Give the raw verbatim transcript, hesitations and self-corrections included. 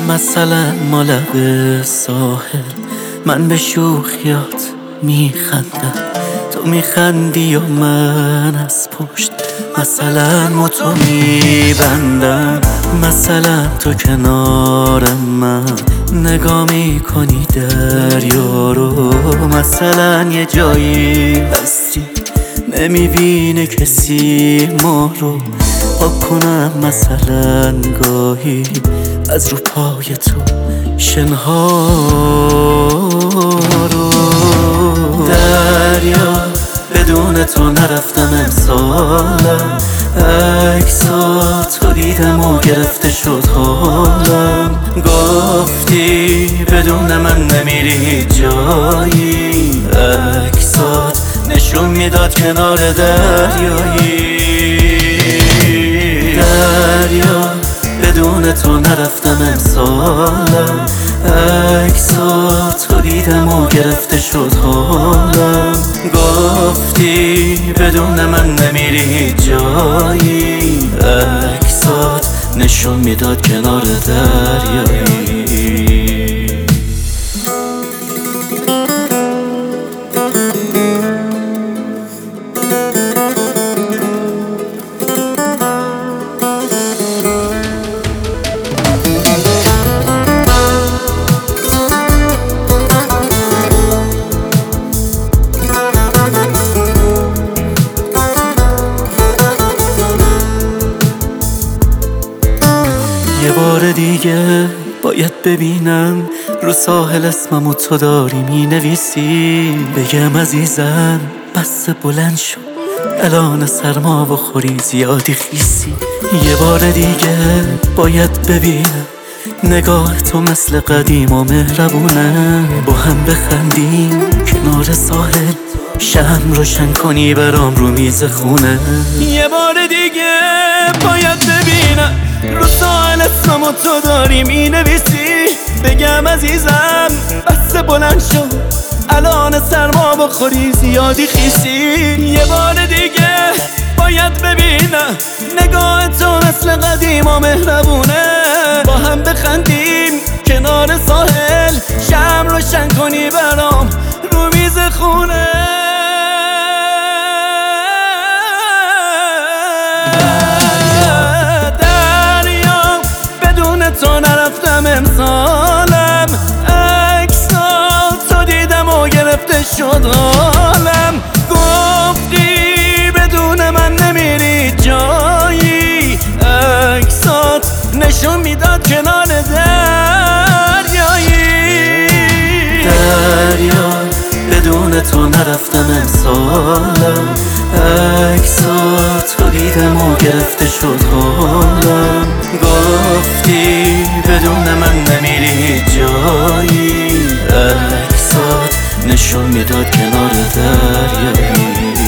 مثلا ما لب ساحل، من به شوخیات میخندم، تو میخندی یا من از پشت مثلا متو میبندم. مثلا تو کنارم من نگاه میکنی دریا رو، مثلا یه جایی هستی نمیبینه کسی ما رو. پاک کنم مثلا گاهی از رو پای تو شنها رو. دریا بدون تو نرفتم امسالم، عکسات تو دیدم و گرفته شد حالم. گفتی بدون من نمیری جایی، عکسات نشون میداد کنار دریایی. دریا بدون تو نرفتم امسالم، عکسات تو دیدم و گرفته شد حالم. گفتی بدون من نمیری جایی، عکسات نشون میداد کنار دریایی. یه بار دیگه باید ببینم رو ساحل اسممو تو داری مینویسی. بگم عزیزم بس بلند شو، الان سرما بخوری زیادی خیسی. یه بار دیگه باید ببینم نگاه تو مثل قدیم و مهربونه، با هم بخندیم کنار ساحل، شمع روشن کنی برام رو میز خونه. یه بار دیگه باید ببینم رو ساحل اسممو تو داری مینویسی. بگم عزیزم بس بلند شو، الان سرما بخوری زیادی خیسی. یه بار دیگه باید ببینم نگاه تو مثل قدیم و مهربونه، با هم بخندیم کنار ساحل، شمع روشن کنی برام رو میز خونه. تو نرفتم امسالم، عکسات تو دیدم و گرفته شد حالم. گفتی بدون من نمیری جایی، عکسات نشون میداد کنار دریایی. دریا بدون تو نرفتم امسالم، عکسات تو دیدم و گرفته شد حالم. گفتی بدون من نمیری جایی، عکسات نشون میداد کنار دریایی.